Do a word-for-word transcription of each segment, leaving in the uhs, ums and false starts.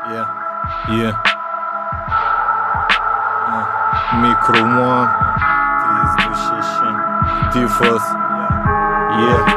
Yeah, yeah. Uh, Mikromo trys du šeši Tifas. Yeah.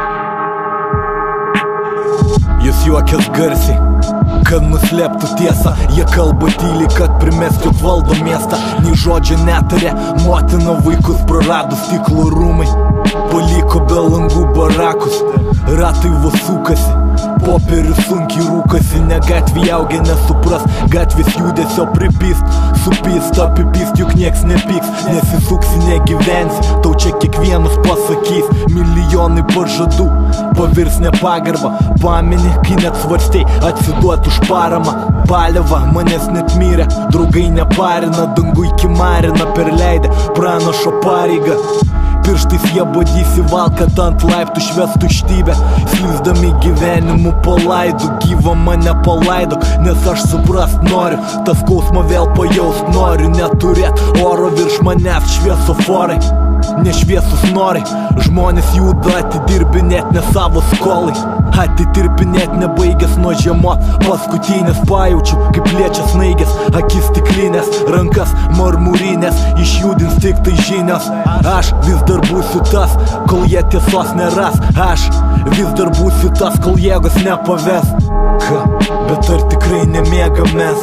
Jis juokės garsiai, kad nuslėptų tiesą. Jie kalba tyliai, kad primestų valdo miestą. Nei žodžio netarė, motina vaikus prarado stiklo rūmai. Paliko be langų barakus, ratai vos sukasi. Popierius sunkiai rūkasi, ne gatvėje augė nesupras. Gatvės judesio pripyst, supyst, apipyst, juk nieks nepyks. Nesisuksi, negyvensi, tau čia kiekvienas pasakys. Milijonai pažadų pavirs nepagarba. Pamini, kai net svarstei atsiduot už paramą. Paliava manęs net mirė, draugai neparina. Dangui kimarina, perleidę pranašo pareigą. Pirštais jie badysi valkat ant laiptų, švestų ištybę. Slysdami gyvenimu palaidu, gyva mane palaidok. Nes aš suprast noriu, tas skausmą vėl pajaust noriu. Neturėt oro virš manęs šviesoforai, nešviesus norai. Žmonės juda atidirbinėt ne savo skolai. Atidirbinėt nebaigęs nuo žiemot. Paskutinės pajaučiu, kaip liečia snaigės. Akis stiklinės, rankas marmurinės. Išjudins tik tai žinios. Aš vis dar būsiu tas, kol jie tiesos neras. Aš vis dar būsiu tas, kol jėgos nepaves. Ka, bet ar tikrai nemėgam mes?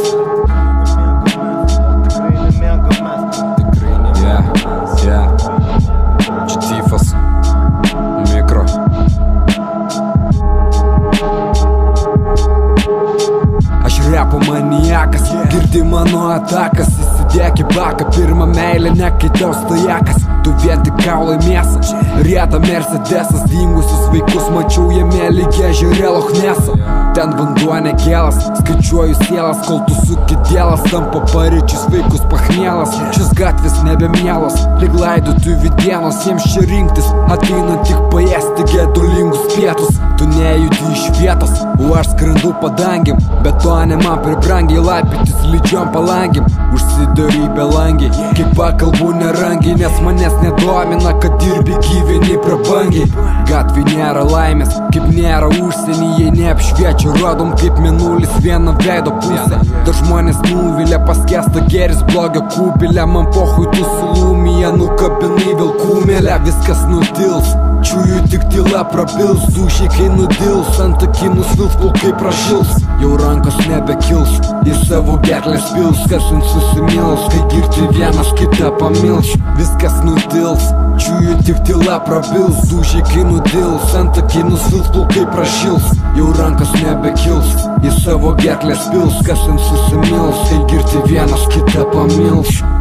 Repo maniakas, girdi mano atakas. Įsidėk į baką, pirmą meilę nekeitau stojakas. Tu vien tik kaulai mėsą, rieta Mercedesas. Dingusius vaikus mačiau jame lygia žiūrė Lochnesą. Ten vanduo negėlas, skaičiuoju sielas. Kol tu suki dėlas, tampa paryčius vaikus pachmielas. Šis gatvės nebemielos, lyg laidotuvių vidienos. Jiems čia rinktis, ateina tik paėsti gedulingus pietus. Tu nejudi iš vietos, o aš skrendu padangėm. Bet to ne man pribrangiai, lapytis lydžiom palangėm. Užsidary belangiai, kaip pakalbu nerangiai. Nes manęs nedomina, kad dirbi gyveni prabangiai. Gatvė nėra laimės, kaip nėra užsienyje. Neapšviečia, rodom kaip mėnulis vieną veido pusę. Dar žmonės nuvilia, paskesta geris blogio kupilę. Man pohui tu sulūmija, nukabinai vilkūmėlę. Viskas nutils, čiuju tik tyla prabils. Dūšiai kai nudils, ant akį nusvils, plaukai prašils. Jau rankos nebekils, į savo gerklės pils. Kas ant susimils, kai girti vienas kitą pamilš. Viskas nutils, čiuju tik tyla prabils. Dūšiai kai nudils, ant akį nusvils, plaukai prašils. Jau rankos nebekils, į savo gerklės pils. Kas ant susimils, kai girti vienas kitą pamilš.